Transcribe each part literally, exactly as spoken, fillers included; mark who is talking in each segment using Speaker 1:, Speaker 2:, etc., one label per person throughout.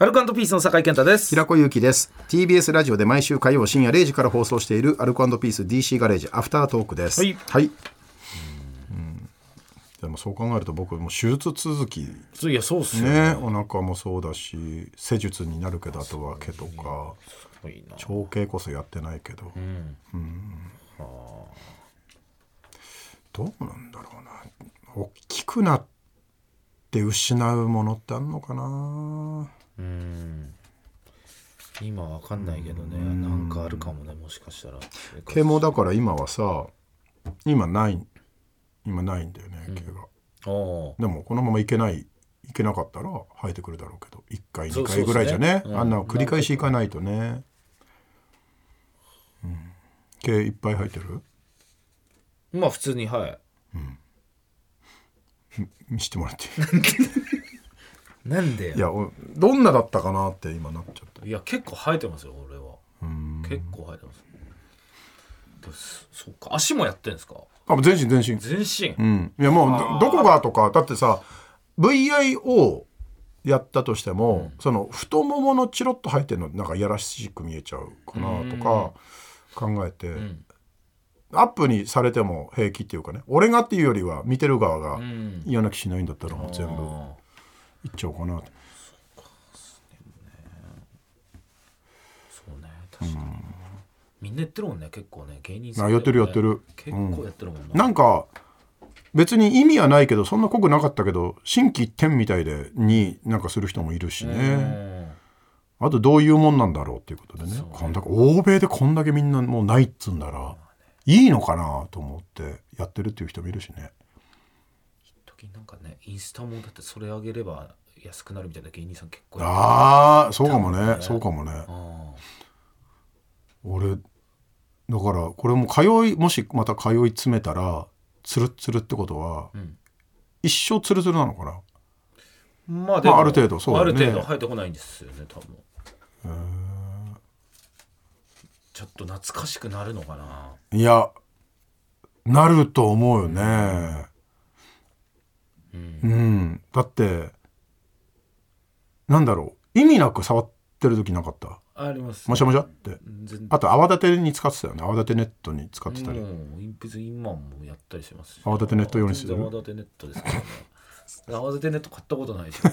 Speaker 1: アルコ&ピースの酒井健太です。
Speaker 2: 平子祐希です。 ティービーエス ラジオで毎週火曜深夜れいじから放送しているアルコ&ピース ディーシー ガレージアフタートークです。
Speaker 1: はい、
Speaker 2: はい、うん、でもそう考えると僕も手術続き、
Speaker 1: いやそうっすよ ね,
Speaker 2: ねお腹もそうだし施術になるけどあとは毛とか長径こそやってないけど、うんうん、はあ、どうなんだろうな。大きくなって失うものってあんのかな。
Speaker 1: うん、今わかんないけどね、なんかあるかもね、もしかしたら。
Speaker 2: 毛もだから今はさ、今ない今ないんだよね、毛が、うん、でもこのままいけないいけなかったら生えてくるだろうけど、いっかいにかいぐらいじゃ ね, ね、うん、あんな繰り返しいかないとね、うん、毛いっぱい生えてる。
Speaker 1: まあ普通に、はい、うん、
Speaker 2: 見してもらっていい
Speaker 1: なんで。
Speaker 2: いやどんなだったかなって今なっちゃった。
Speaker 1: いや結構生えてますよ俺は。うん、結構生えてます。そうか、足もやってんですか。
Speaker 2: あ、全身全身
Speaker 1: 全身、
Speaker 2: うん、いやもう ど, どこがとかだってさ ブイアイオー やったとしても、うん、その太もものチロッと生えてるのなんかいやらしく見えちゃうかなとか考えて、うん、アップにされても平気っていうかね、俺がっていうよりは見てる側が嫌な気しないんだったらもう全部いっちゃおうかなと。
Speaker 1: そうね、確かに、うん、みんなやってるもんね、結構ね、芸人さん、
Speaker 2: ね、やってるやってる、
Speaker 1: 結構やってるもんな、
Speaker 2: うん、なんか別に意味はないけどそんな濃くなかったけど心機一転みたいでになんかする人もいるしね。あとどういうもんなんだろうっていうことで ね, ねこんだけ欧米でこんだけみんなもうないっつうんだらいいのかなと思ってやってるっていう人もいるしね。
Speaker 1: 一時なんかね、インスタもだってそれ上げれば安くなるみたいな芸人さん結構、
Speaker 2: ああそうかもね、そうかもね。俺だからこれも通いもしまた通い詰めたらツルッツルってことは、うん、一生ツルツルなのかな。
Speaker 1: まあでも、
Speaker 2: まあ、ある程度そうだね、
Speaker 1: ある程度生えてこないんですよね多分。へー、ちょっと懐かしくなるのかな。
Speaker 2: いやなると思うよね、うんうん、だってなんだろう、意味なく触ってる時なかった。
Speaker 1: あります、ね、
Speaker 2: もしゃもしゃって。あと泡立てに使ってたよね。泡立てネットに使ってたり。
Speaker 1: もう別に今もやったりしますし、
Speaker 2: 泡立てネット用にする。
Speaker 1: 泡立てネットですからね泡立てネット買ったことないし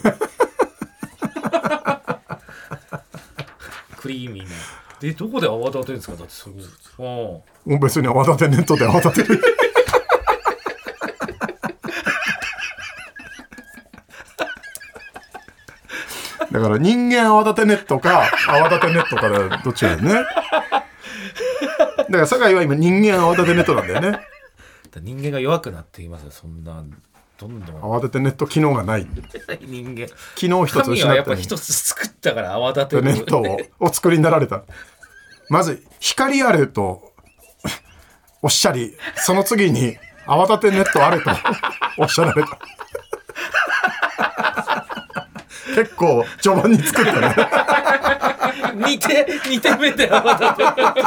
Speaker 1: クリーミーなで、どこで泡立てるんですか。だってそれも
Speaker 2: う別に泡立てネットで泡立てるだから人間泡立てネットか泡立てネットかでどっちだよね。だから酒井は今人間泡立てネットなんだよね。
Speaker 1: 人間が弱くなっていますよ。そんなどんどん
Speaker 2: 泡立てネット機能がない
Speaker 1: 人間
Speaker 2: 機能一つ失った。
Speaker 1: 神はやっぱ一つ作ったから泡立て
Speaker 2: ネットをお作りになられた。まず光あるとおっしゃり、その次に泡立てネットあるとおっしゃられた。結構序盤に作ったね
Speaker 1: にてにてめで泡立て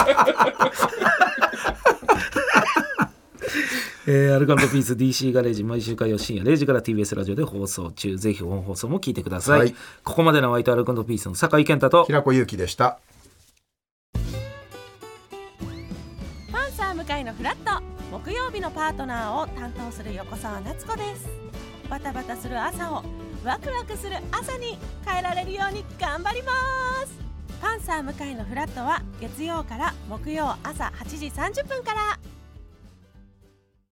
Speaker 1: えー、アルコ&ピース ディーシー ガレージ毎週火曜深夜れいじから ティービーエス ラジオで放送中。ぜひ本放送も聞いてください、はい、ここまでのお相手アルコ&ピースの酒井健太と
Speaker 2: 平子祐希でした。
Speaker 3: パンサー向井のフラット、木曜日のパートナーを担当する横澤夏子です。バタバタする朝をワクワクする朝に変えられるように頑張ります。パンサー向井のフラットは月曜から木曜朝はちじさんじゅっぷんから。